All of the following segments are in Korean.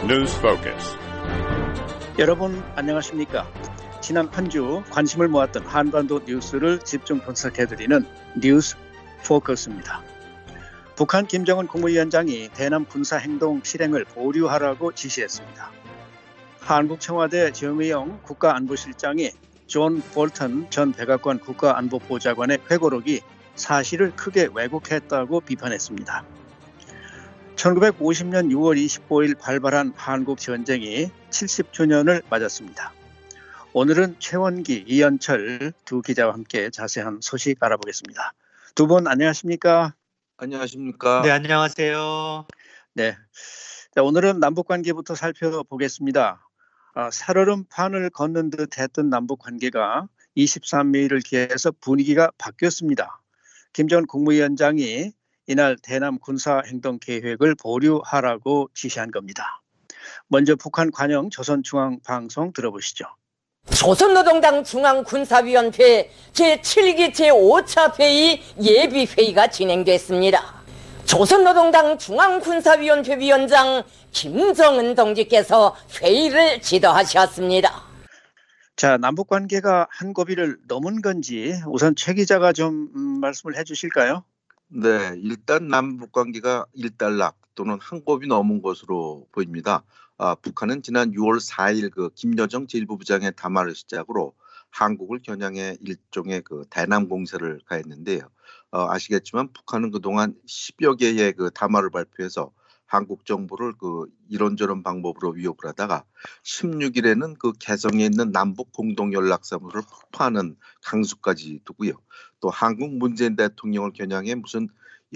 News Focus. 여러분 안녕하십니까? 지난 한 주 관심을 모았던 한반도 뉴스를 집중 분석해드리는 뉴스 포커스입니다. 북한 김정은 국무위원장이 대남 군사행동 실행을 보류하라고 지시했습니다. 한국 청와대 정의용 국가안보실장이 존 볼턴 전 백악관 국가안보보좌관의 회고록이 사실을 크게 왜곡했다고 비판했습니다. 1950년 6월 25일 발발한 한국 전쟁이 70주년을 맞았습니다. 오늘은 최원기, 이현철 두 기자와 함께 자세한 소식 알아보겠습니다. 두 분 안녕하십니까? 안녕하십니까? 네, 안녕하세요. 네, 자, 오늘은 남북 관계부터 살펴보겠습니다. 살얼음 판을 걷는 듯 했던 남북 관계가 23일을 기해서 분위기가 바뀌었습니다. 김정은 국무위원장이 이날 대남 군사행동 계획을 보류하라고 지시한 겁니다. 먼저 북한 관영 조선중앙방송 들어보시죠. 조선노동당 중앙군사위원회 제7기 제5차 회의 예비회의가 진행됐습니다. 조선노동당 중앙군사위원회 위원장 김정은 동지께서 회의를 지도하셨습니다. 자, 남북 관계가 한 고비를 넘은 건지 우선 최 기자가 좀 말씀을 해주실까요? 네, 일단 남북 관계가 일단락 또는 한 곱이 넘은 것으로 보입니다. 북한은 지난 6월 4일 김여정 제1부부장의 담화를 시작으로 한국을 겨냥해 일종의 대남 공세를 가했는데요. 아시겠지만 북한은 그동안 10여 개의 담화를 발표해서 한국 정부를 이런저런 방법으로 위협을 하다가 16일에는 개성에 있는 남북 공동연락사무소를 폭파하는 강수까지 두고요. 또 한국 문재인 대통령을 겨냥해 무슨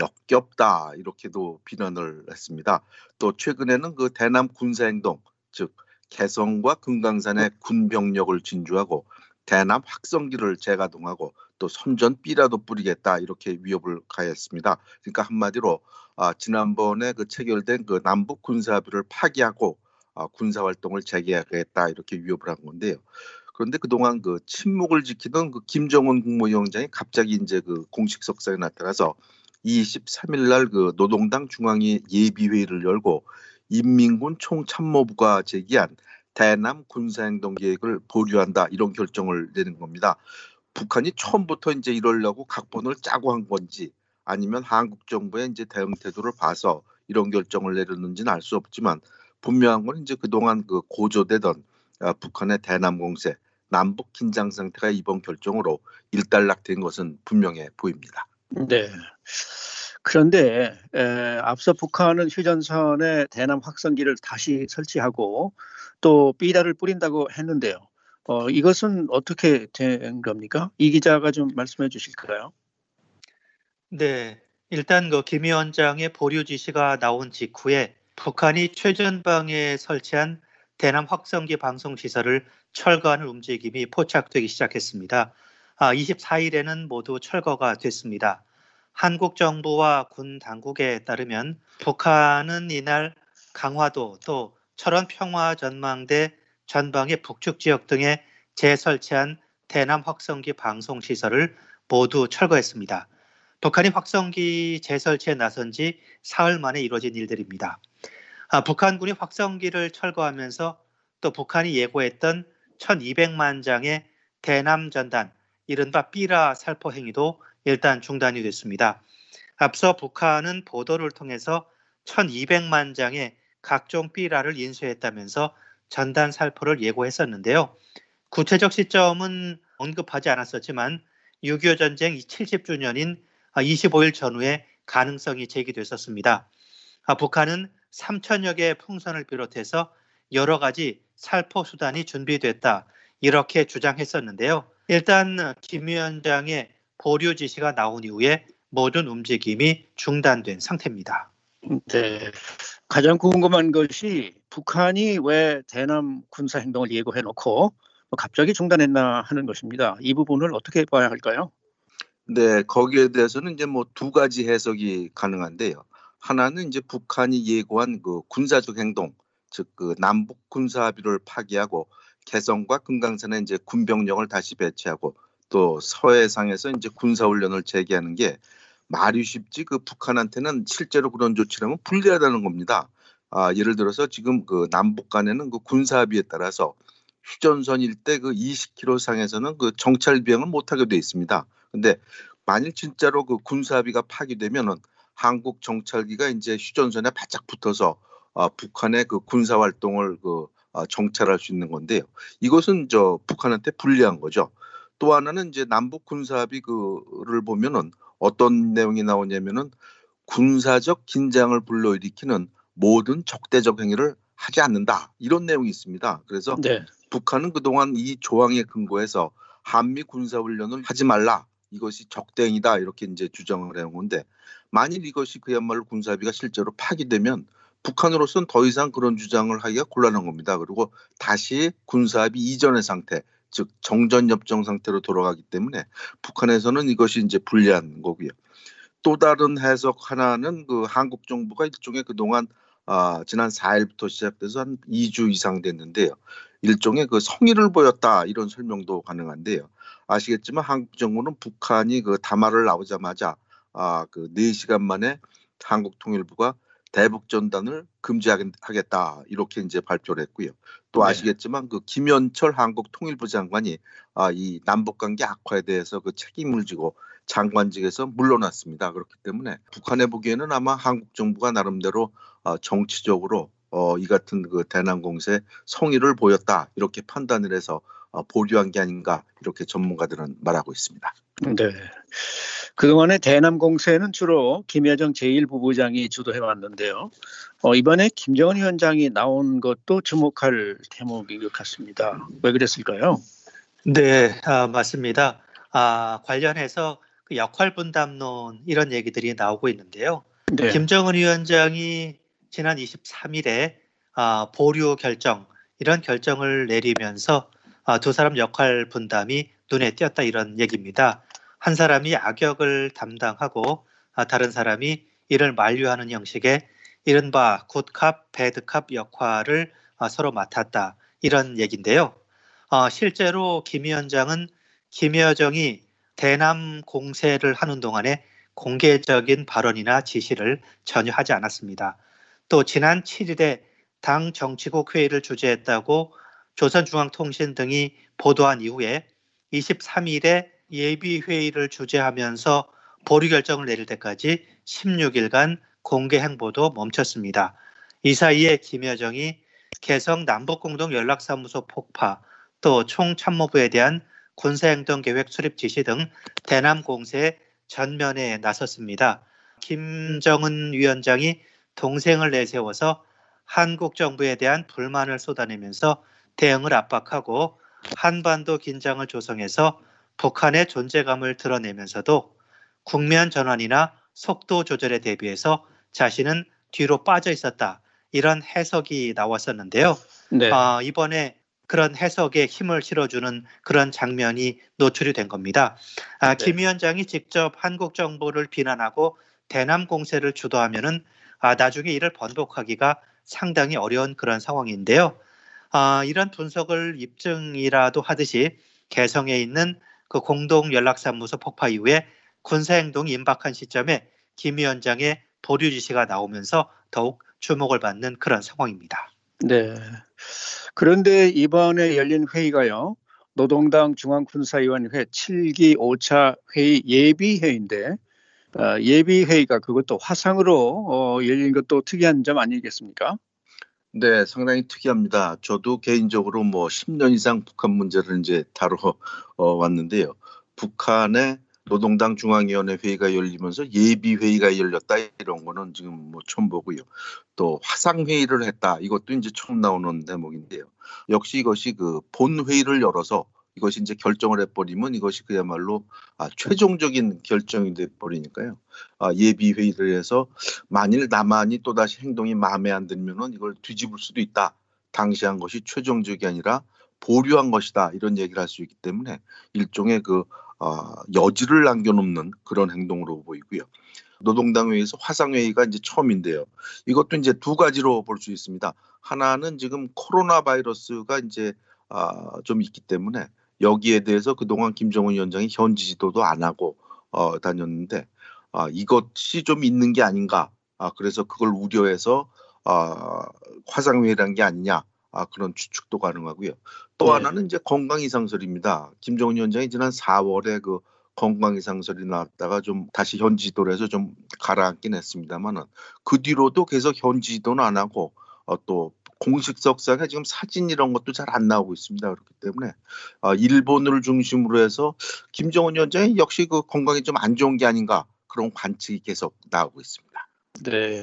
역겹다 이렇게도 비난을 했습니다. 또 최근에는 대남 군사행동, 즉 개성과 금강산에 군병력을 진주하고 대남 확성기를 재가동하고 또 선전 B라도 뿌리겠다 이렇게 위협을 가했습니다. 그러니까 한마디로 지난번에 체결된 남북 군사합의를 파기하고 군사활동을 재개하겠다 이렇게 위협을 한 건데요. 그런데 그동안 침묵을 지키던 김정은 국무위원장이 갑자기 이제 공식 석상에 나타나서 23일 날 노동당 중앙위 예비회의를 열고 인민군 총참모부가 제기한 대남 군사행동 계획을 보류한다 이런 결정을 내는 겁니다. 북한이 처음부터 이제 이러려고 각본을 짜고 한 건지 아니면 한국 정부의 이제 대응 태도를 봐서 이런 결정을 내렸는지는 알 수 없지만 분명한 건 이제 그동안 고조되던 북한의 대남 공세, 남북 긴장 상태가 이번 결정으로 일단락된 것은 분명해 보입니다. 네. 그런데 앞서 북한은 휴전선에 대남 확성기를 다시 설치하고 또 B다를 뿌린다고 했는데요. 이것은 어떻게 된 겁니까? 이 기자가 좀 말씀해 주실까요? 네, 일단 김 위원장의 보류 지시가 나온 직후에 북한이 최전방에 설치한 대남 확성기 방송 시설을 철거하는 움직임이 포착되기 시작했습니다. 24일에는 모두 철거가 됐습니다. 한국 정부와 군 당국에 따르면 북한은 이날 강화도 또 철원 평화전망대 전방의 북측 지역 등에 재설치한 대남 확성기 방송 시설을 모두 철거했습니다. 북한이 확성기 재설치에 나선 지 사흘 만에 이루어진 일들입니다. 북한군이 확성기를 철거하면서 또 북한이 예고했던 1200만 장의 대남 전단, 이른바 삐라 살포 행위도 일단 중단이 됐습니다. 앞서 북한은 보도를 통해서 1200만 장의 각종 삐라를 인수했다면서 전단 살포를 예고했었는데요. 구체적 시점은 언급하지 않았었지만 6.25 전쟁 70주년인 25일 전후에 가능성이 제기됐었습니다. 북한은 3천여 개의 풍선을 비롯해서 여러 가지 살포 수단이 준비됐다 이렇게 주장했었는데요. 일단 김 위원장의 보류 지시가 나온 이후에 모든 움직임이 중단된 상태입니다. 네, 가장 궁금한 것이 북한이 왜 대남 군사 행동을 예고해놓고 갑자기 중단했나 하는 것입니다. 이 부분을 어떻게 봐야 할까요? 네, 거기에 대해서는 이제 두 가지 해석이 가능한데요. 하나는 이제 북한이 예고한 군사적 행동, 즉 남북 군사 합의를 파기하고 개성과 금강산에 이제 군병력을 다시 배치하고 또 서해상에서 이제 군사훈련을 재개하는 게 말이 쉽지 북한한테는 실제로 그런 조치라면 불리하다는 겁니다. 예를 들어서 지금 그 남북 간에는 그 군사 합의에 따라서 휴전선 일대 그 20km 상에서는 그 정찰 비행을 못하게 돼 있습니다. 근데 만일 진짜로 그 군사 합의가 파기되면은 한국 정찰기가 이제 휴전선에 바짝 붙어서 북한의 그 군사 활동을 정찰할 수 있는 건데요. 이것은 북한한테 불리한 거죠. 또 하나는 이제 남북 군사 합의 그를 보면은 어떤 내용이 나오냐면은 군사적 긴장을 불러일으키는 모든 적대적 행위를 하지 않는다, 이런 내용이 있습니다. 그래서 네. 북한은 그동안 이 조항에 근거해서 한미 군사훈련을 하지 말라, 이것이 적대행위다, 이렇게 이제 주장을 해온 건데, 만일 이것이 그야말로 군사합의가 실제로 파기되면 북한으로서는 더 이상 그런 주장을 하기가 곤란한 겁니다. 그리고 다시 군사합의 이전의 상태, 즉 정전협정 상태로 돌아가기 때문에 북한에서는 이것이 이제 불리한 거고요. 또 다른 해석 하나는 그 한국 정부가 일종의 그동안 지난 4일부터 시작돼서 한 2주 이상 됐는데요. 일종의 그 성의를 보였다, 이런 설명도 가능한데요. 아시겠지만 한국 정부는 북한이 그 담화를 나오자마자 그 4시간 만에 한국 통일부가 대북 전단을 금지하겠다, 이렇게 이제 발표를 했고요. 또 아시겠지만 그 김현철 한국 통일부 장관이 이 남북 관계 악화에 대해서 그 책임을 지고 장관직에서 물러났습니다. 그렇기 때문에 북한에 보기에는 아마 한국 정부가 나름대로 정치적으로 이 같은 그 대남 공세에 성의를 보였다, 이렇게 판단을 해서 보류한 게 아닌가, 이렇게 전문가들은 말하고 있습니다. 네. 그동안의 대남 공세는 주로 김여정 제1부부장이 주도해 왔는데요. 이번에 김정은 위원장이 나온 것도 주목할 대목인 것 같습니다. 왜 그랬을까요? 네, 맞습니다. 관련해서 그 역할 분담론, 이런 얘기들이 나오고 있는데요. 네. 김정은 위원장이 지난 23일에 보류 결정, 이런 결정을 내리면서 두 사람 역할 분담이 눈에 띄었다, 이런 얘기입니다. 한 사람이 악역을 담당하고 다른 사람이 이를 만류하는 형식의 이른바 굿캅, 배드캅 역할을 서로 맡았다, 이런 얘기인데요. 실제로 김 위원장은 김여정이 대남 공세를 하는 동안에 공개적인 발언이나 지시를 전혀 하지 않았습니다. 또 지난 7일에 당 정치국 회의를 주재했다고 조선중앙통신 등이 보도한 이후에 23일에 예비회의를 주재하면서 보류 결정을 내릴 때까지 16일간 공개 행보도 멈췄습니다. 이 사이에 김여정이 개성 남북공동연락사무소 폭파, 또 총참모부에 대한 군사행동계획 수립 지시 등 대남 공세에 전면에 나섰습니다. 김정은 위원장이 동생을 내세워서 한국 정부에 대한 불만을 쏟아내면서 대응을 압박하고 한반도 긴장을 조성해서 북한의 존재감을 드러내면서도 국면 전환이나 속도 조절에 대비해서 자신은 뒤로 빠져 있었다, 이런 해석이 나왔었는데요. 네. 이번에 그런 해석에 힘을 실어주는 그런 장면이 노출이 된 겁니다. 김 위원장이 직접 한국 정부를 비난하고 대남 공세를 주도하면은 나중에 이를 번복하기가 상당히 어려운 그런 상황인데요. 이런 분석을 입증이라도 하듯이 개성에 있는 그 공동연락사무소 폭파 이후에 군사행동이 임박한 시점에 김 위원장의 보류 지시가 나오면서 더욱 주목을 받는 그런 상황입니다. 네. 그런데 이번에 열린 회의가요, 노동당 중앙군사위원회 7기 5차 회의 예비회의인데, 예비회의가 그것도 화상으로 열린 것도 특이한 점 아니겠습니까? 네, 상당히 특이합니다. 저도 개인적으로 10년 이상 북한 문제를 이제 다뤄 왔는데요. 북한의 노동당 중앙위원회 회의가 열리면서 예비 회의가 열렸다, 이런 거는 지금 처음 보고요. 또 화상 회의를 했다, 이것도 이제 처음 나오는 대목인데요. 역시 이것이 그 본 회의를 열어서 이것이 이제 결정을 해버리면 이것이 그야말로 최종적인 결정이 돼버리니까요. 예비 회의를 해서 만일 남한이 또다시 행동이 마음에 안 들면은 이걸 뒤집을 수도 있다. 당시 한 것이 최종적이 아니라 보류한 것이다, 이런 얘기를 할 수 있기 때문에 일종의 그 여지를 남겨놓는 그런 행동으로 보이고요. 노동당 회의에서 화상 회의가 이제 처음인데요. 이것도 이제 두 가지로 볼 수 있습니다. 하나는 지금 코로나 바이러스가 이제 좀 있기 때문에 여기에 대해서 그동안 김정은 위원장이 현지 지도도 안 하고 다녔는데 이것이 좀 있는 게 아닌가. 그래서 그걸 우려해서 화상회의란 게 아니냐 그런 추측도 가능하고요. 또 하나는 이제 건강 이상설입니다. 김정은 위원장이 지난 4월에 그 건강 이상설이 나왔다가 좀 다시 현지 지도를 해서 좀 가라앉긴 했습니다만은 그 뒤로도 계속 현지 지도는 안 하고 또 공식석상에 지금 사진 이런 것도 잘 안 나오고 있습니다. 그렇기 때문에 일본을 중심으로 해서 김정은 위원장이 역시 그 건강이 좀 안 좋은 게 아닌가 그런 관측이 계속 나오고 있습니다. 네.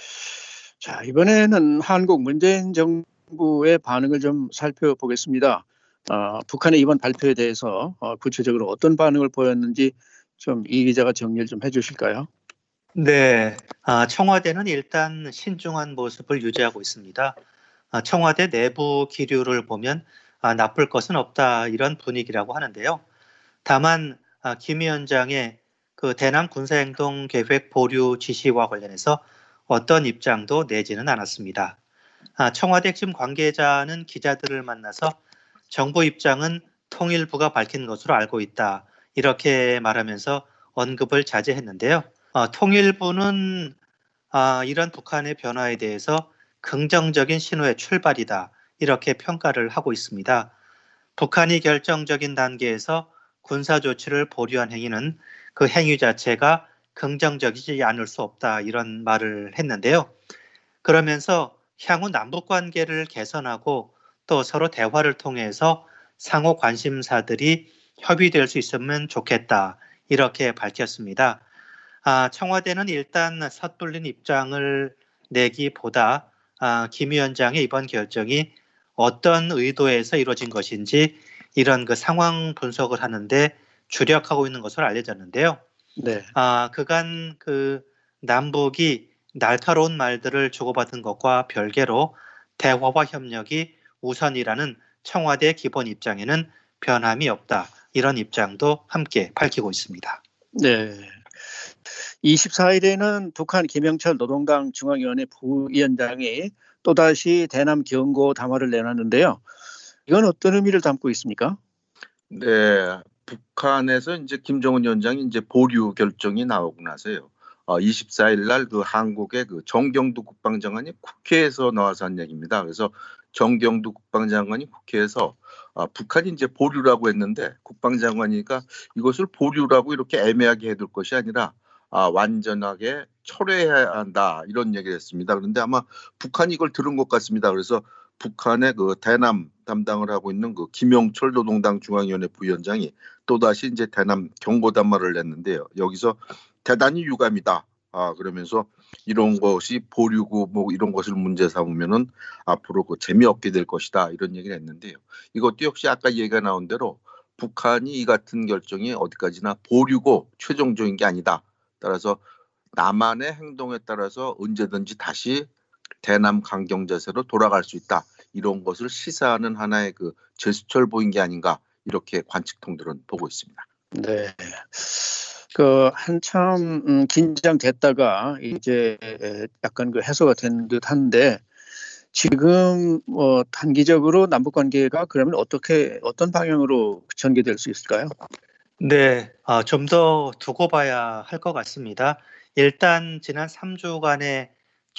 자, 이번에는 한국 문재인 정부의 반응을 좀 살펴보겠습니다. 북한의 이번 발표에 대해서 구체적으로 어떤 반응을 보였는지 좀 이 기자가 정리를 좀 해주실까요? 네, 청와대는 일단 신중한 모습을 유지하고 있습니다. 청와대 내부 기류를 보면 나쁠 것은 없다 이런 분위기라고 하는데요. 다만 김 위원장의 그 대남 군사행동 계획 보류 지시와 관련해서 어떤 입장도 내지는 않았습니다. 청와대 핵심 관계자는 기자들을 만나서 정부 입장은 통일부가 밝힌 것으로 알고 있다 이렇게 말하면서 언급을 자제했는데요. 통일부는 이런 북한의 변화에 대해서 긍정적인 신호의 출발이다 이렇게 평가를 하고 있습니다. 북한이 결정적인 단계에서 군사 조치를 보류한 행위는 그 행위 자체가 긍정적이지 않을 수 없다 이런 말을 했는데요. 그러면서 향후 남북 관계를 개선하고 또 서로 대화를 통해서 상호 관심사들이 협의될 수 있으면 좋겠다 이렇게 밝혔습니다. 청와대는 일단 섣불린 입장을 내기보다 김 위원장의 이번 결정이 어떤 의도에서 이루어진 것인지 이런 그 상황 분석을 하는데 주력하고 있는 것으로 알려졌는데요. 네. 그간 그 남북이 날카로운 말들을 주고받은 것과 별개로 대화와 협력이 우선이라는 청와대의 기본 입장에는 변함이 없다. 이런 입장도 함께 밝히고 있습니다. 네. 24일에는 북한 김영철 노동당 중앙위원회 부위원장이 또다시 대남 경고 담화를 내놨는데요. 이건 어떤 의미를 담고 있습니까? 네, 북한에서 이제 김정은 위원장이 이제 보류 결정이 나오고 나서요. 24일 날 그 한국의 그 정경두 국방장관이 국회에서 나와서 한 얘기입니다. 그래서 정경두 국방장관이 국회에서 북한이 이제 보류라고 했는데 국방장관이니까 이것을 보류라고 이렇게 애매하게 해둘 것이 아니라 완전하게 철회해야 한다 이런 얘기를 했습니다. 그런데 아마 북한이 이걸 들은 것 같습니다. 그래서 북한의 그 대남 담당을 하고 있는 그 김영철 노동당 중앙위원회 부위원장이 또다시 이제 대남 경고 담화를 냈는데요. 여기서 대단히 유감이다. 그러면서 이런 것이 보류고 뭐 이런 것을 문제 삼으면은 앞으로 그 재미없게 될 것이다 이런 얘기를 했는데요. 이것도 역시 아까 얘기가 나온 대로 북한이 이 같은 결정이 어디까지나 보류고 최종적인 게 아니다. 따라서 남한의 행동에 따라서 언제든지 다시 대남 강경 자세로 돌아갈 수 있다. 이런 것을 시사하는 하나의 그 제스처를 보인 게 아닌가 이렇게 관측통들은 보고 있습니다. 네. 그 한참 긴장됐다가 이제 약간 그 해소가 된 듯한데 지금 단기적으로 남북 관계가 그러면 어떤 방향으로 전개될 수 있을까요? 네, 좀 더 두고 봐야 할 것 같습니다. 일단 지난 3주간의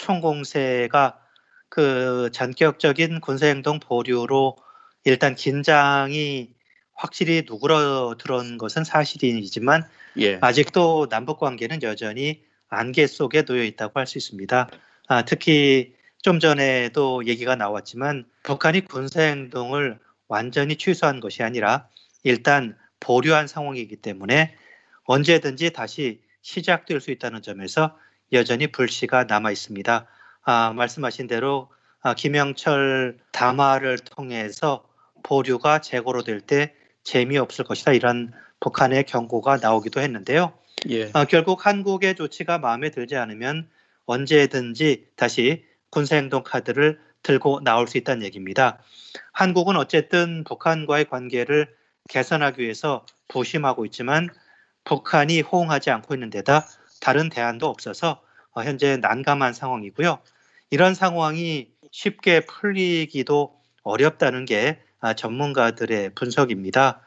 총공세가 그 전격적인 군사행동 보류로 일단 긴장이 확실히 누그러들은 것은 사실이지만 아직도 남북 관계는 여전히 안개 속에 놓여 있다고 할 수 있습니다. 특히 좀 전에도 얘기가 나왔지만 북한이 군사행동을 완전히 취소한 것이 아니라 일단 보류한 상황이기 때문에 언제든지 다시 시작될 수 있다는 점에서 여전히 불씨가 남아 있습니다. 말씀하신 대로 김영철 담화를 통해서 보류가 재고로 될 때 재미없을 것이다 이런 북한의 경고가 나오기도 했는데요. 결국 한국의 조치가 마음에 들지 않으면 언제든지 다시 군사행동 카드를 들고 나올 수 있다는 얘기입니다. 한국은 어쨌든 북한과의 관계를 개선하기 위해서 부심하고 있지만 북한이 호응하지 않고 있는 데다 다른 대안도 없어서 현재 난감한 상황이고요. 이런 상황이 쉽게 풀리기도 어렵다는 게 전문가들의 분석입니다.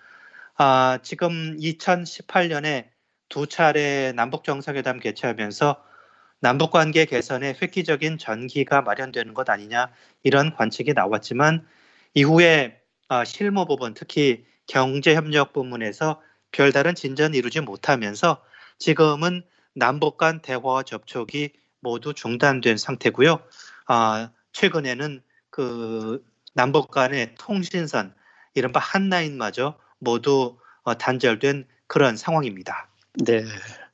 지금 2018년에 두 차례 남북 정상회담 개최하면서 남북관계 개선에 획기적인 전기가 마련되는 것 아니냐 이런 관측이 나왔지만 이후에 실무 부분 특히 경제협력 부문에서 별다른 진전을 이루지 못하면서 지금은 남북 간 대화와 접촉이 모두 중단된 상태고요. 최근에는 그 남북 간의 통신선 이른바 한라인마저 모두 단절된 그런 상황입니다. 네.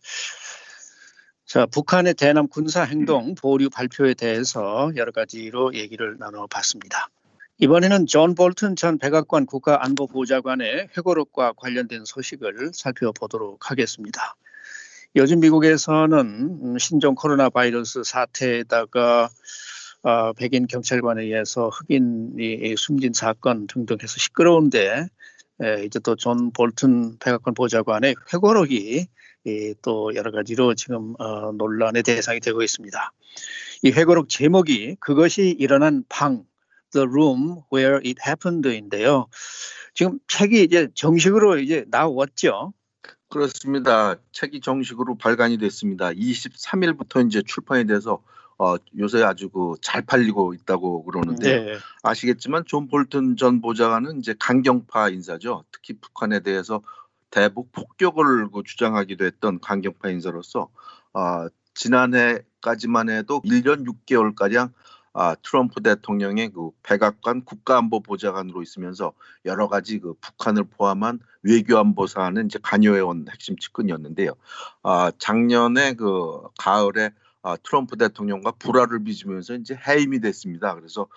자, 북한의 대남 군사 행동 보류 발표에 대해서 여러 가지로 얘기를 나눠봤습니다. 이번에는 존 볼튼 전 백악관 국가안보보좌관의 회고록과 관련된 소식을 살펴보도록 하겠습니다. 요즘 미국에서는 신종 코로나 바이러스 사태에다가 백인 경찰관에 의해서 흑인이 숨진 사건 등등 해서 시끄러운데 이제 또 존 볼튼 백악관 보좌관의 회고록이 또 여러 가지로 지금 논란의 대상이 되고 있습니다. 이 회고록 제목이 그것이 일어난 방 The Room Where It Happened인데요. 지금 책이 이제 정식으로 이제 나왔죠. 그렇습니다. 책이 정식으로 발간이 됐습니다. 23일부터 이제 출판이 돼서 요새 아주 잘 팔리고 있다고 그러는데 네. 아시겠지만 존 볼튼 전 보좌관은 이제 강경파 인사죠. 특히 북한에 대해서 대북 폭격을 주장하기도 했던 강경파 인사로서 지난해까지만 해도 1년 6개월가량 트럼프 대통령의 백악관 국가안보보좌관으로 있으면서 여러 가지 북한을 포함한 외교안보 사안은 이제 관여해온 핵심 측근이었는데요. 작년에 가을에 트럼프 대통령과 불화를 빚으면서 이제 해임이 됐습니다. 그래서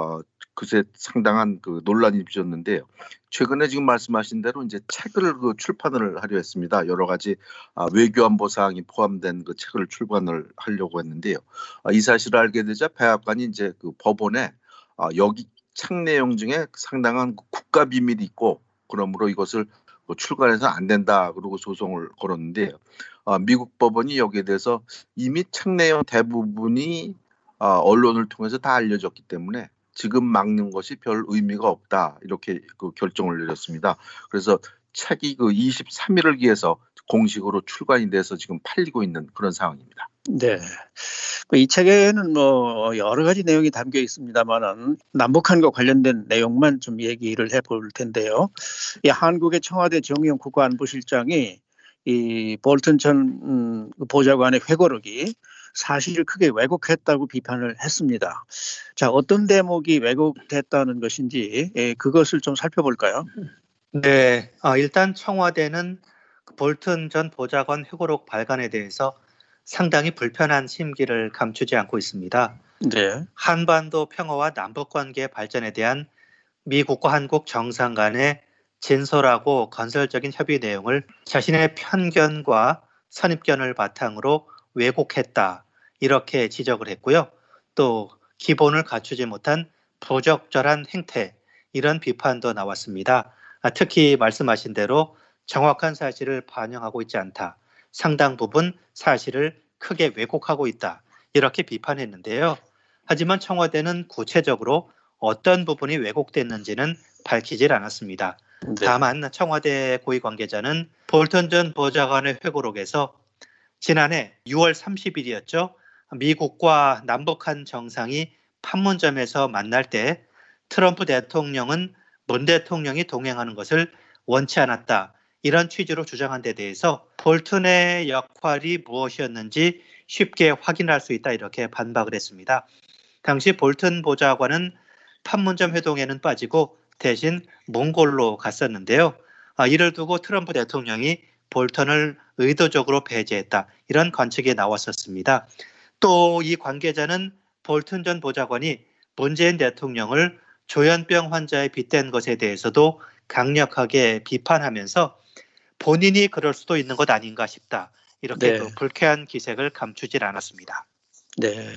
그새 상당한 논란이 빚었는데요. 최근에 지금 말씀하신 대로 이제 책을 출판을 하려 했습니다. 여러 가지 외교안보 사항이 포함된 책을 출판을 하려고 했는데요. 이 사실을 알게 되자 백악관이 이제 법원에 여기 책 내용 중에 상당한 국가 비밀이 있고 그러므로 이것을 출간해서 안 된다 그러고 소송을 걸었는데요. 미국 법원이 여기에 대해서 이미 책 내용 대부분이 언론을 통해서 다 알려졌기 때문에 지금 막는 것이 별 의미가 없다 이렇게 결정을 내렸습니다. 그래서 책이 23일을 기해서 공식으로 출간이 돼서 지금 팔리고 있는 그런 상황입니다. 네. 이 책에는 여러 가지 내용이 담겨 있습니다만은 남북한과 관련된 내용만 좀 얘기를 해볼 텐데요. 이 한국의 청와대 정의용 국가안보실장이 이 볼튼 전 보좌관의 회고록이 사실을 크게 왜곡했다고 비판을 했습니다. 자, 어떤 대목이 왜곡됐다는 것인지 그것을 좀 살펴볼까요? 네, 일단 청와대는 볼튼 전 보좌관 회고록 발간에 대해서 상당히 불편한 심기를 감추지 않고 있습니다. 네. 한반도 평화와 남북관계 발전에 대한 미국과 한국 정상 간의 진솔하고 건설적인 협의 내용을 자신의 편견과 선입견을 바탕으로 왜곡했다 이렇게 지적을 했고요. 또 기본을 갖추지 못한 부적절한 행태 이런 비판도 나왔습니다. 특히 말씀하신 대로 정확한 사실을 반영하고 있지 않다. 상당 부분 사실을 크게 왜곡하고 있다. 이렇게 비판했는데요. 하지만 청와대는 구체적으로 어떤 부분이 왜곡됐는지는 밝히질 않았습니다. 네. 다만 청와대 고위 관계자는 볼턴 전 보좌관의 회고록에서 지난해 6월 30일이었죠. 미국과 남북한 정상이 판문점에서 만날 때 트럼프 대통령은 문 대통령이 동행하는 것을 원치 않았다. 이런 취지로 주장한 데 대해서 볼튼의 역할이 무엇이었는지 쉽게 확인할 수 있다 이렇게 반박을 했습니다. 당시 볼튼 보좌관은 판문점 회동에는 빠지고 대신 몽골로 갔었는데요. 이를 두고 트럼프 대통령이 볼턴을 의도적으로 배제했다. 이런 관측이 나왔었습니다. 또 이 관계자는 볼튼 전 보좌관이 문재인 대통령을 조현병 환자에 빗댄 것에 대해서도 강력하게 비판하면서 본인이 그럴 수도 있는 것 아닌가 싶다. 이렇게 네. 불쾌한 기색을 감추질 않았습니다. 네.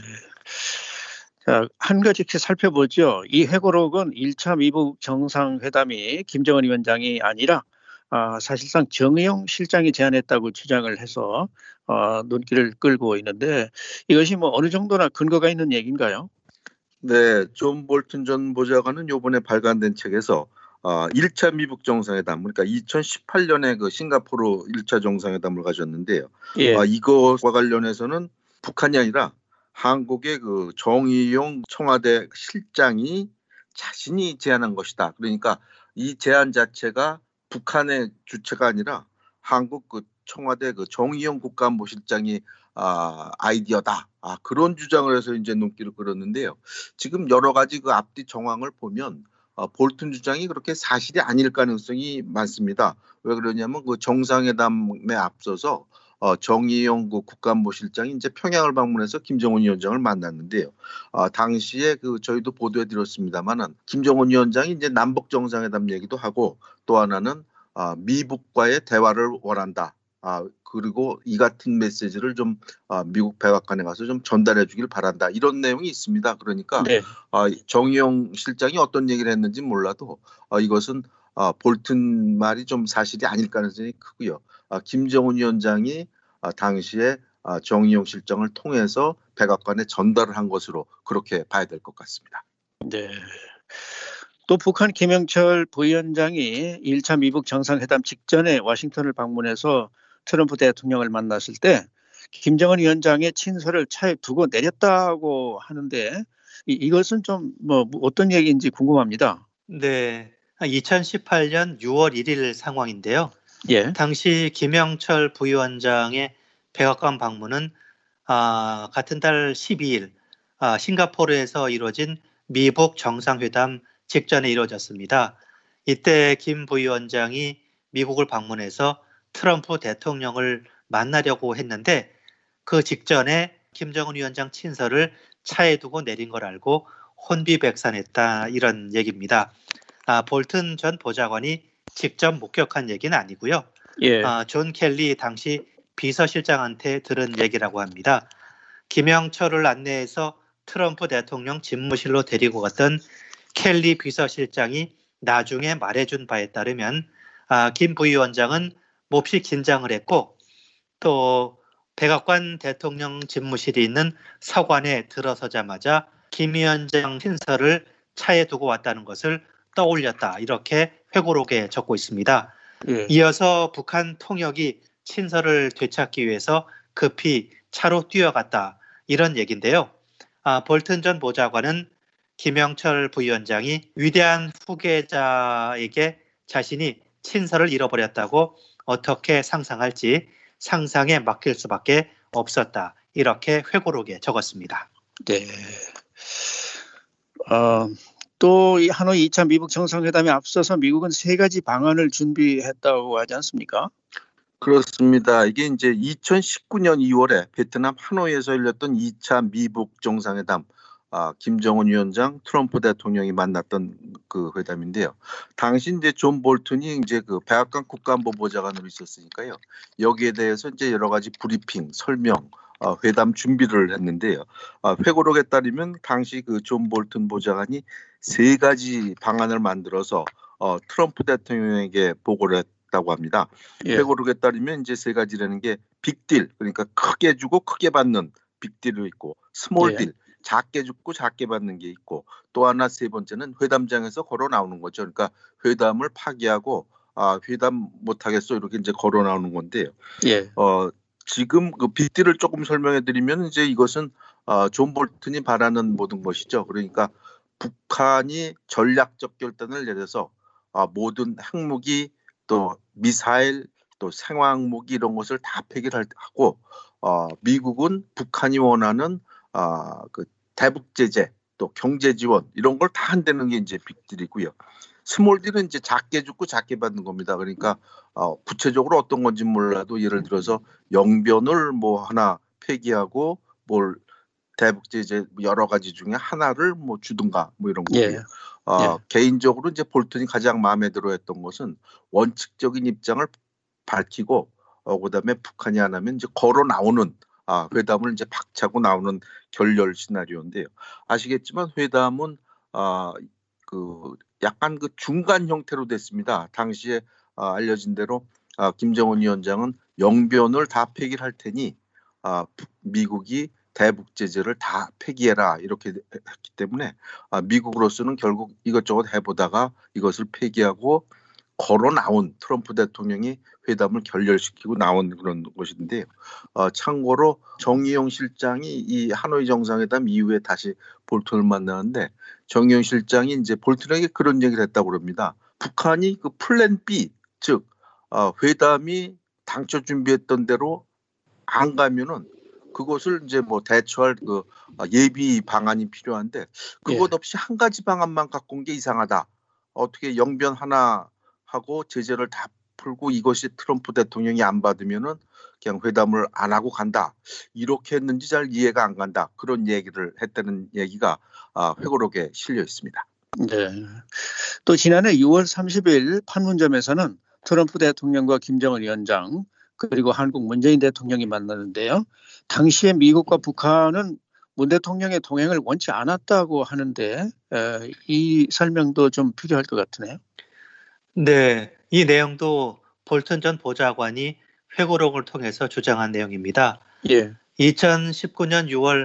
자, 한 가지 살펴보죠. 이 회고록은 1차 미국 정상회담이 김정은 위원장이 아니라 사실상 정의용 실장이 제안했다고 주장을 해서 눈길을 끌고 있는데 이것이 어느 정도나 근거가 있는 얘기인가요? 네, 존 볼튼 전 보좌관은 이번에 발간된 책에서 1차 미국 정상회담, 그러니까 2018년에 싱가포르 1차 정상회담을 가졌는데요. 예. 이것과 관련해서는 북한이 아니라 한국의 그 정의용 청와대 실장이 자신이 제안한 것이다. 그러니까 이 제안 자체가 북한의 주체가 아니라 한국 그 청와대 그 정의용 국가안보실장이 아이디어다. 그런 주장을 해서 이제 눈길을 끌었는데요. 지금 여러 가지 그 앞뒤 정황을 보면 볼튼 주장이 그렇게 사실이 아닐 가능성이 많습니다. 왜 그러냐면 그 정상회담에 앞서서 정의용 그 국가안보실장이 이제 평양을 방문해서 김정은 위원장을 만났는데요. 당시에 그 저희도 보도해드렸습니다만은 김정은 위원장이 이제 남북 정상회담 얘기도 하고 또 하나는 미북과의 대화를 원한다. 그리고 이 같은 메시지를 좀 미국 백악관에 가서 좀 전달해 주길 바란다. 이런 내용이 있습니다. 그러니까 네. 정의용 실장이 어떤 얘기를 했는지 몰라도 이것은 볼튼 말이 좀 사실이 아닐 가능성이 크고요. 김정은 위원장이 당시에 정의용 실장을 통해서 백악관에 전달을 한 것으로 그렇게 봐야 될 것 같습니다. 네. 또 북한 김영철 부위원장이 1차 미북 정상회담 직전에 워싱턴을 방문해서 트럼프 대통령을 만났을 때 김정은 위원장의 친서를 차에 두고 내렸다고 하는데 이것은 좀 뭐 어떤 얘기인지 궁금합니다. 네, 2018년 6월 1일 상황인데요. 예. 당시 김영철 부위원장의 백악관 방문은 같은 달 12일 싱가포르에서 이루어진 미북 정상회담 직전에 이루어졌습니다. 이때 김 부위원장이 미국을 방문해서 트럼프 대통령을 만나려고 했는데 그 직전에 김정은 위원장 친서를 차에 두고 내린 걸 알고 혼비백산했다, 이런 얘기입니다. 볼튼 전 보좌관이 직접 목격한 얘기는 아니고요. 예. 존 켈리 당시 비서실장한테 들은 얘기라고 합니다. 김영철을 안내해서 트럼프 대통령 집무실로 데리고 갔던 켈리 비서실장이 나중에 말해준 바에 따르면 김 부위원장은 몹시 긴장을 했고 또 백악관 대통령 집무실이 있는 서관에 들어서자마자 김 위원장 친서를 차에 두고 왔다는 것을 떠올렸다, 이렇게 회고록에 적고 있습니다. 예. 이어서 북한 통역이 친서를 되찾기 위해서 급히 차로 뛰어갔다, 이런 얘기인데요. 볼튼 전 보좌관은 김영철 부위원장이 위대한 후계자에게 자신이 친서를 잃어버렸다고 어떻게 상상할지 상상에 맡길 수밖에 없었다, 이렇게 회고록에 적었습니다. 네. 또 이 하노이 2차 미북 정상회담에 앞서서 미국은 3가지 방안을 준비했다고 하지 않습니까? 그렇습니다. 이게 이제 2019년 2월에 베트남 하노이에서 열렸던 2차 미북 정상회담, 김정은 위원장, 트럼프 대통령이 만났던 그 회담인데요. 당시 이제 존 볼튼이 이제 그 백악관 국가안보보좌관으로 있었으니까요. 여기에 대해서 이제 여러 가지 브리핑, 설명, 회담 준비를 했는데요. 회고록에 따르면 당시 그 존 볼튼 보좌관이 3가지 방안을 만들어서 트럼프 대통령에게 보고를 했다고 합니다. 예. 회고록에 따르면 이제 3가지라는 게 빅딜, 그러니까 크게 주고 크게 받는 빅딜이 있고, 스몰딜, 작게 주고 작게 받는 게 있고, 또 하나 3번째는 회담장에서 걸어 나오는 거죠. 그러니까 회담을 파기하고 회담 못 하겠어, 이렇게 이제 걸어 나오는 건데요. 예. 지금 그 빅딜을 조금 설명해 드리면 이제 이것은 존 볼튼이 바라는 모든 것이죠. 그러니까 북한이 전략적 결단을 내려서 모든 핵무기 또 미사일 또 생화학무기 이런 것을 다 폐기하고 미국은 북한이 원하는 그 대북 제재 또 경제 지원 이런 걸 다 한다는 게 이제 빅딜이고요. 스몰딜은 이제 작게 주고 작게 받는 겁니다. 그러니까 구체적으로 어떤 건지 몰라도 예를 들어서 영변을 뭐 하나 폐기하고 뭘 대북 제재 여러 가지 중에 하나를 뭐 주든가 뭐 이런 거고요. 개인적으로 이제 볼튼이 가장 마음에 들어했던 것은 원칙적인 입장을 밝히고 그다음에 북한이 안 하면 이제 걸어 나오는 회담을 이제 박차고 나오는 결렬 시나리오인데요. 아시겠지만 회담은 그 약간 그 중간 형태로 됐습니다. 당시에 알려진 대로 김정은 위원장은 영변을 다 폐기를 할 테니 미국이 대북 제재를 다 폐기해라 이렇게 했기 때문에 미국으로서는 결국 이것저것 해보다가 이것을 폐기하고 걸어 나온 트럼프 대통령이 회담을 결렬시키고 나온 그런 것인데요. 참고로 정의용 실장이 이 하노이 정상회담 이후에 다시 볼턴을 만나는데 정의용 실장이 이제 볼턴에게 그런 얘기를 했다고 그럽니다. 북한이 그 플랜 B, 즉 회담이 당초 준비했던 대로 안 가면은 그것을 이제 뭐 대처할 그 예비 방안이 필요한데 그것 없이 한 가지 방안만 갖고 온 게 이상하다. 어떻게 영변 하나 하고 제재를 다 풀고 이것이 트럼프 대통령이 안 받으면은 그냥 회담을 안 하고 간다. 이렇게 했는지 잘 이해가 안 간다. 그런 얘기를 했다는 얘기가 회고록에 실려 있습니다. 네. 또 지난해 6월 30일 판문점에서는 트럼프 대통령과 김정은 위원장 그리고 한국 문재인 대통령이 만나는데요. 당시에 미국과 북한은 문 대통령의 동행을 원치 않았다고 하는데 이 설명도 좀 필요할 것 같으네요. 네, 이 내용도 볼턴 전 보좌관이 회고록을 통해서 주장한 내용입니다. 2019년 6월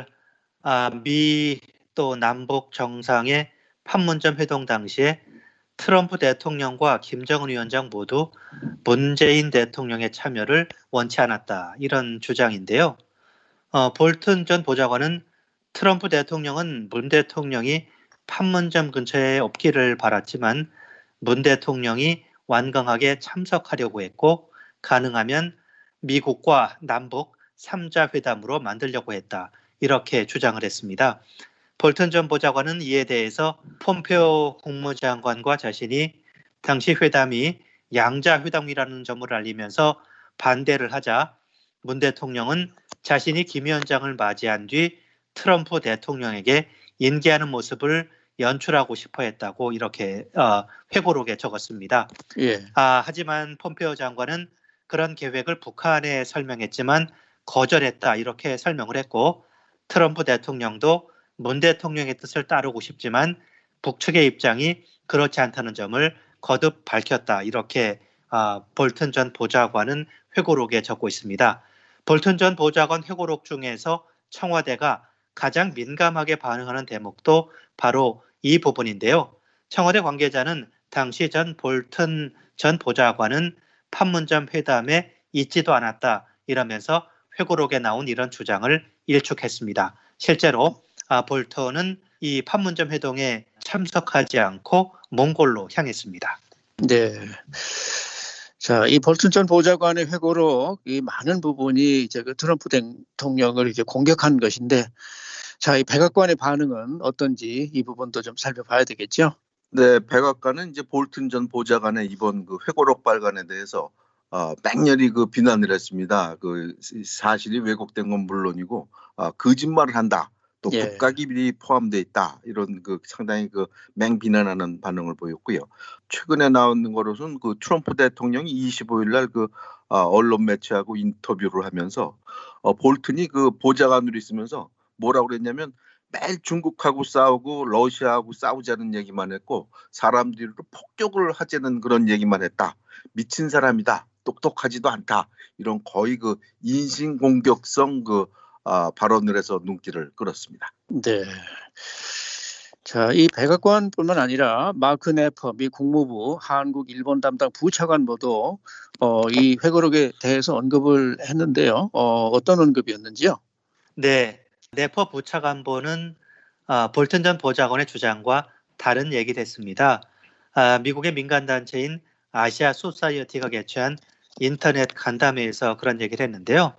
미 또 남북 정상의 판문점 회동 당시에 트럼프 대통령과 김정은 위원장 모두 문재인 대통령의 참여를 원치 않았다. 이런 주장인데요. 볼턴 전 보좌관은 트럼프 대통령은 문 대통령이 판문점 근처에 없기를 바랐지만 문 대통령이 완강하게 참석하려고 했고 가능하면 미국과 남북 3자 회담으로 만들려고 했다. 이렇게 주장을 했습니다. 볼턴 전 보좌관은 이에 대해서 폼페오 국무장관과 자신이 당시 회담이 양자 회담이라는 점을 알리면서 반대를 하자 문 대통령은 자신이 김 위원장을 맞이한 뒤 트럼프 대통령에게 인계하는 모습을 연출하고 싶어 했다고 이렇게 회고록에 적었습니다. 하지만 폼페오 장관은 그런 계획을 북한에 설명했지만 거절했다 이렇게 설명을 했고 트럼프 대통령도 문 대통령의 뜻을 따르고 싶지만 북측의 입장이 그렇지 않다는 점을 거듭 밝혔다. 이렇게 볼턴 전 보좌관은 회고록에 적고 있습니다. 볼턴 전 보좌관 회고록 중에서 청와대가 가장 민감하게 반응하는 대목도 바로 이 부분인데요. 청와대 관계자는 당시 볼턴 전 보좌관은 판문점 회담에 있지도 않았다. 이러면서 회고록에 나온 이런 주장을 일축했습니다. 실제로 볼턴은 이 판문점 회동에 참석하지 않고 몽골로 향했습니다. 네. 자, 이 볼턴 전 보좌관의 회고록 이 많은 부분이 이제 그 트럼프 대통령을 이제 공격한 것인데, 자, 이 백악관의 반응은 어떤지 이 부분도 좀 살펴봐야 되겠죠. 네, 백악관은 이제 볼턴 전 보좌관의 이번 그 회고록 발간에 대해서 맹렬히 그 비난을 했습니다. 그 사실이 왜곡된 건 물론이고 거짓말을 한다. 또 국가기밀이 포함되어 있다. 이런 그 상당히 그 맹비난하는 반응을 보였고요. 최근에 나오는 거로서는 그 트럼프 대통령이 25일 날 그 언론 매체하고 인터뷰를 하면서 볼턴이 그 보좌관으로 있으면서 뭐라고 그랬냐면 매일 중국하고 싸우고 러시아하고 싸우자는 얘기만 했고 사람들을 폭격을 하자는 그런 얘기만 했다. 미친 사람이다. 똑똑하지도 않다. 이런 거의 그 인신공격성 그 발언을 해서 눈길을 끌었습니다. 네. 자, 이 백악관뿐만 아니라 마크 네퍼 미 국무부 한국 일본 담당 부차관 모두 이 회고록에 대해서 언급을 했는데요. 어떤 언급이었는지요? 네, 네퍼 부차관보는 볼턴 전 보좌관의 주장과 다른 얘기를 했습니다. 미국의 민간단체인 아시아 소사이어티가 개최한 인터넷 간담회에서 그런 얘기를 했는데요.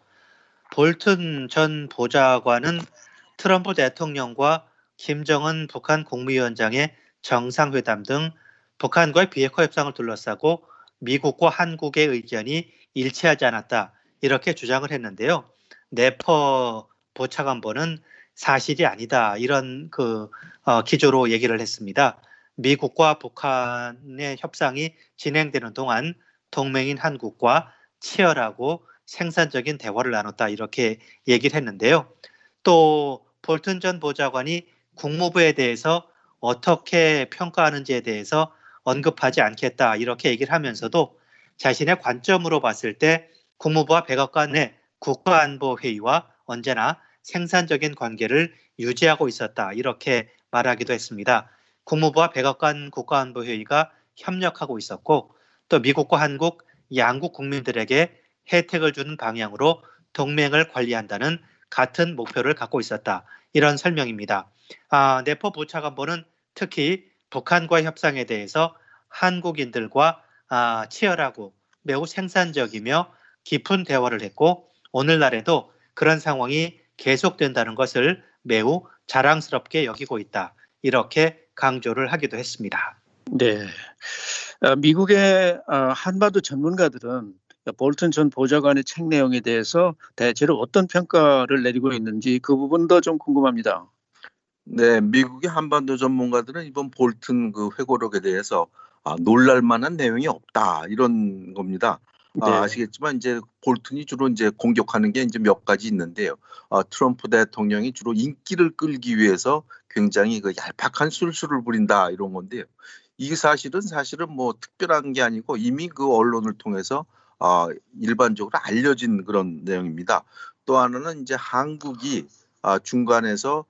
볼턴 전 보좌관은 트럼프 대통령과 김정은 북한 국무위원장의 정상회담 등 북한과의 비핵화 협상을 둘러싸고 미국과 한국의 의견이 일치하지 않았다. 이렇게 주장을 했는데요. 네퍼 보차관보는 사실이 아니다. 이런 기조로 얘기를 했습니다. 미국과 북한의 협상이 진행되는 동안 동맹인 한국과 치열하고 생산적인 대화를 나눴다. 이렇게 얘기를 했는데요. 또 볼턴 전 보좌관이 국무부에 대해서 어떻게 평가하는지에 대해서 언급하지 않겠다. 이렇게 얘기를 하면서도 자신의 관점으로 봤을 때 국무부와 백악관 내 국가안보회의와 언제나 생산적인 관계를 유지하고 있었다. 이렇게 말하기도 했습니다. 국무부와 백악관 국가안보회의가 협력하고 있었고 또 미국과 한국 양국 국민들에게 혜택을 주는 방향으로 동맹을 관리한다는 같은 목표를 갖고 있었다. 이런 설명입니다. 네포 부차관보는 특히 북한과 협상에 대해서 한국인들과 치열하고 매우 생산적이며 깊은 대화를 했고 오늘날에도 그런 상황이 계속된다는 것을 매우 자랑스럽게 여기고 있다. 이렇게 강조를 하기도 했습니다. 네. 미국의 한반도 전문가들은 볼튼 전 보좌관의 책 내용에 대해서 대체로 어떤 평가를 내리고 있는지 그 부분도 좀 궁금합니다. 네, 미국의 한반도 전문가들은 이번 볼튼 그 회고록에 대해서 놀랄 만한 내용이 없다 이런 겁니다. 네. 아시겠지만 이제 볼튼이 주로 이제 공격하는 게 이제 몇 가지 있는데요. 트럼프 대통령이 주로 인기를 끌기 위해서 굉장히 그 얄팍한 술수를 부린다 이런 건데요. 이게 사실은 뭐 특별한 게 아니고 이미 그 언론을 통해서 일반적으로 알려진 그런 내용입니다. 또 하나는 이제 한국이 중간에서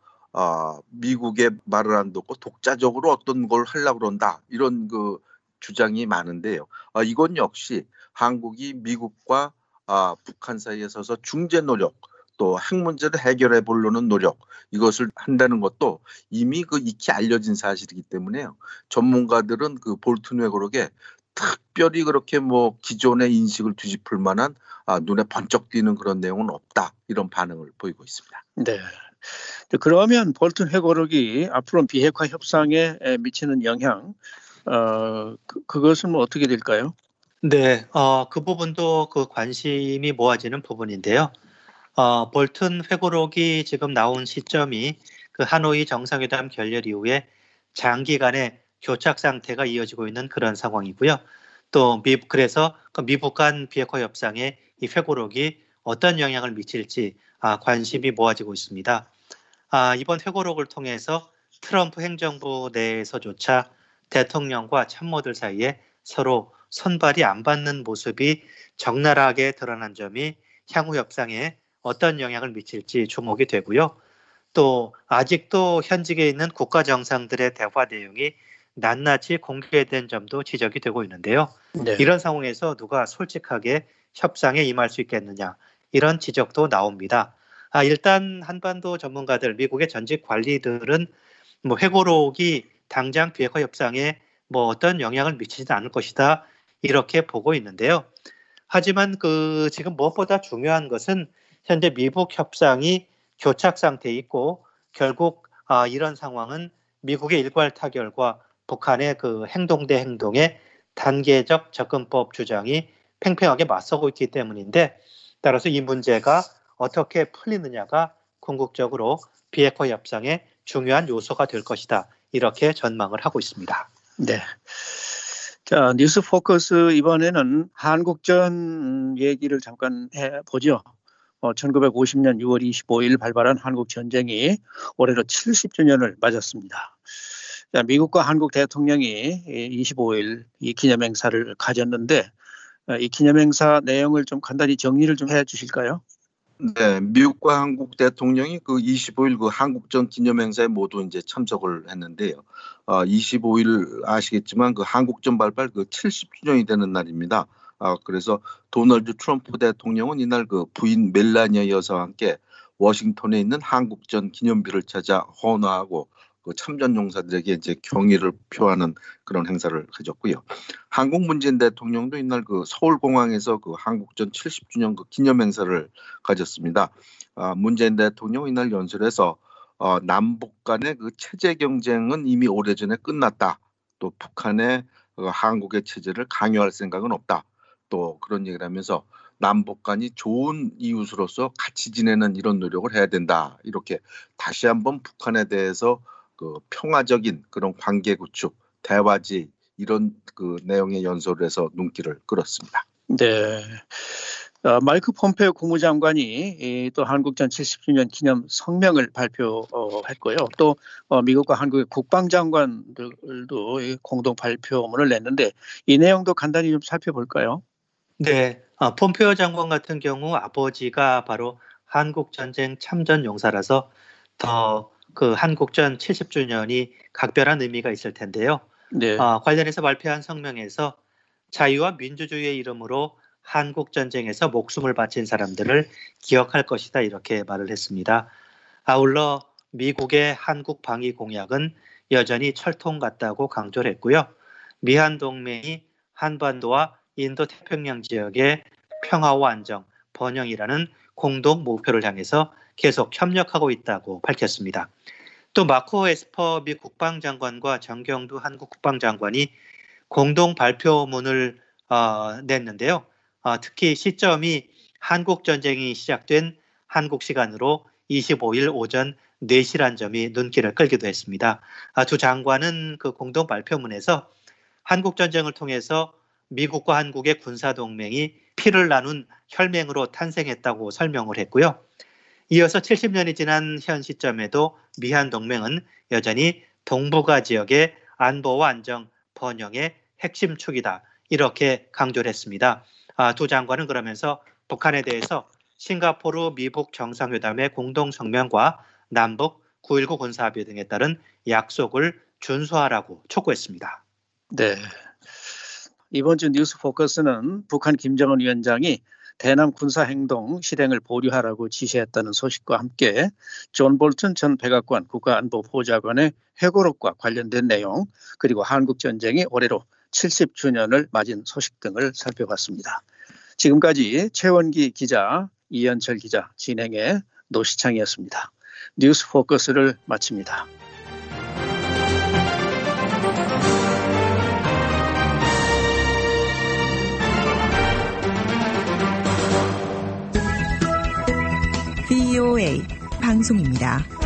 미국의 말을 안 듣고 독자적으로 어떤 걸 하려고 그런다 이런 그 주장이 많은데요. 이건 역시 한국이 미국과 북한 사이에 서서 중재 노력 또 핵 문제를 해결해 보려는 노력 이것을 한다는 것도 이미 그 익히 알려진 사실이기 때문에요. 전문가들은 그 볼튼 회고록에 특별히 그렇게 뭐 기존의 인식을 뒤집을 만한 눈에 번쩍 띄는 그런 내용은 없다 이런 반응을 보이고 있습니다. 네. 그러면 볼튼 회고록이 앞으로 비핵화 협상에 미치는 영향, 그것은 뭐 어떻게 될까요? 네, 그 부분도 그 관심이 모아지는 부분인데요. 볼튼 회고록이 지금 나온 시점이 그 하노이 정상회담 결렬 이후에 장기간의 교착 상태가 이어지고 있는 그런 상황이고요. 또 그래서 그 미국 간 비핵화 협상에 이 회고록이 어떤 영향을 미칠지 관심이 모아지고 있습니다. 이번 회고록을 통해서 트럼프 행정부 내에서조차 대통령과 참모들 사이에 서로 손발이 안 받는 모습이 적나라하게 드러난 점이 향후 협상에 어떤 영향을 미칠지 주목이 되고요. 또 아직도 현직에 있는 국가 정상들의 대화 내용이 낱낱이 공개된 점도 지적이 되고 있는데요. 네. 이런 상황에서 누가 솔직하게 협상에 임할 수 있겠느냐 이런 지적도 나옵니다. 일단 한반도 전문가들, 미국의 전직 관리들은 뭐 회고록이 당장 비핵화 협상에 뭐 어떤 영향을 미치지 않을 것이다 이렇게 보고 있는데요. 하지만 그 지금 무엇보다 중요한 것은 현재 미북 협상이 교착 상태에 있고 결국 이런 상황은 미국의 일괄 타결과 북한의 그 행동 대 행동의 단계적 접근법 주장이 팽팽하게 맞서고 있기 때문인데 따라서 이 문제가 어떻게 풀리느냐가 궁극적으로 비핵화 협상의 중요한 요소가 될 것이다. 이렇게 전망을 하고 있습니다. 네. 자, 뉴스 포커스 이번에는 한국전 얘기를 잠깐 해보죠. 1950년 6월 25일 발발한 한국 전쟁이 올해로 70주년을 맞았습니다. 자, 미국과 한국 대통령이 25일 이 기념행사를 가졌는데 이 기념행사 내용을 좀 간단히 정리를 좀 해주실까요? 네, 미국과 한국 대통령이 그 25일 그 한국전 기념행사에 모두 이제 참석을 했는데요. 25일 아시겠지만 그 한국전 발발 그 70주년이 되는 날입니다. 그래서 도널드 트럼프 대통령은 이날 그 부인 멜라니아 여사와 함께 워싱턴에 있는 한국전 기념비를 찾아 헌화하고 그 참전 용사들에게 이제 경의를 표하는 그런 행사를 가졌고요. 한국 문재인 대통령도 이날 그 서울공항에서 그 한국전 70주년 그 기념 행사를 가졌습니다. 문재인 대통령은 이날 연설에서 남북 간의 그 체제 경쟁은 이미 오래전에 끝났다. 또 북한의 한국의 체제를 강요할 생각은 없다. 또 그런 얘기를 하면서 남북 간이 좋은 이웃으로서 같이 지내는 이런 노력을 해야 된다. 이렇게 다시 한번 북한에 대해서 그 평화적인 그런 관계 구축, 대화지 이런 그 내용의 연설을 해서 눈길을 끌었습니다. 네. 마이크 폼페오 국무장관이 또 한국전 70주년 기념 성명을 발표했고요. 또 미국과 한국의 국방장관들도 공동 발표문을 냈는데 이 내용도 간단히 좀 살펴볼까요? 네, 폼페오 장관 같은 경우 아버지가 바로 한국전쟁 참전 용사라서 더 그 한국전 70주년이 각별한 의미가 있을 텐데요. 네. 관련해서 발표한 성명에서 자유와 민주주의의 이름으로 한국전쟁에서 목숨을 바친 사람들을 기억할 것이다 이렇게 말을 했습니다. 아울러 미국의 한국 방위 공약은 여전히 철통 같다고 강조를 했고요. 미한동맹이 한반도와 인도태평양 지역의 평화와 안정, 번영이라는 공동 목표를 향해서 계속 협력하고 있다고 밝혔습니다. 또 마코 에스퍼 미 국방장관과 정경두 한국 국방장관이 공동 발표문을 냈는데요. 특히 시점이 한국전쟁이 시작된 한국 시간으로 25일 오전 4시란 점이 눈길을 끌기도 했습니다. 두 장관은 그 공동 발표문에서 한국전쟁을 통해서 미국과 한국의 군사동맹이 피를 나눈 혈맹으로 탄생했다고 설명을 했고요. 이어서 70년이 지난 현 시점에도 미한동맹은 여전히 동북아 지역의 안보와 안정, 번영의 핵심 축이다. 이렇게 강조를 했습니다. 두 장관은 그러면서 북한에 대해서 싱가포르 미북 정상회담의 공동성명과 남북 9.19 군사합의 등에 따른 약속을 준수하라고 촉구했습니다. 네. 이번 주 뉴스 포커스는 북한 김정은 위원장이 대남 군사행동 실행을 보류하라고 지시했다는 소식과 함께 존 볼튼 전 백악관 국가안보보좌관의 회고록과 관련된 내용, 그리고 한국전쟁이 올해로 70주년을 맞은 소식 등을 살펴봤습니다. 지금까지 최원기 기자, 이현철 기자 진행의 노시창이었습니다. 뉴스 포커스를 마칩니다. VOA 방송입니다.